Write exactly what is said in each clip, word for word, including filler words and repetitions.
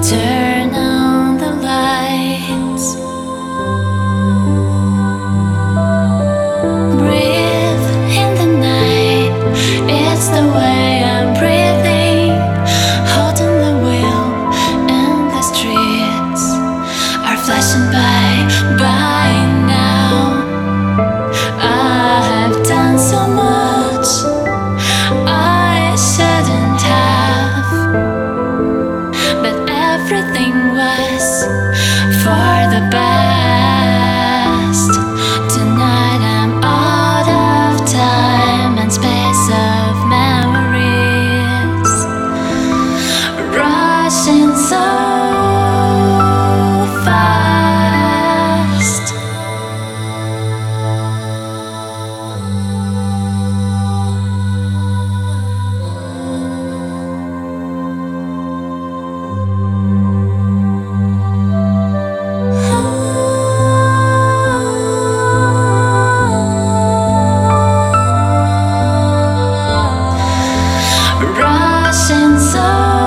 turn on the lights. Breathe in the night, it's the way I'm breathing. Holding the wheel and the streets are flashing by, by now. I've done so much I shouldn't have, but everything was for the best. Tonight I'm out of time and space of memories, rushing so fast. Rushing so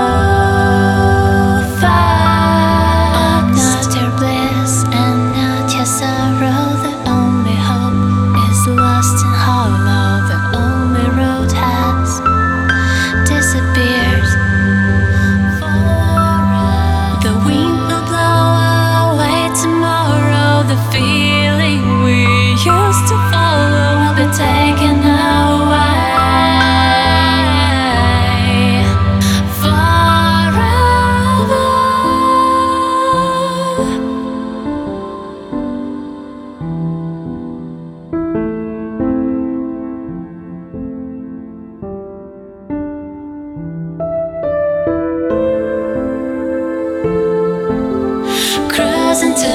fast. Not your bliss and not your sorrow. The only hope is lost and hollow. The only road has disappeared forever. The wind will blow away tomorrow. The feeling we used to follow will be taken away. Cruising to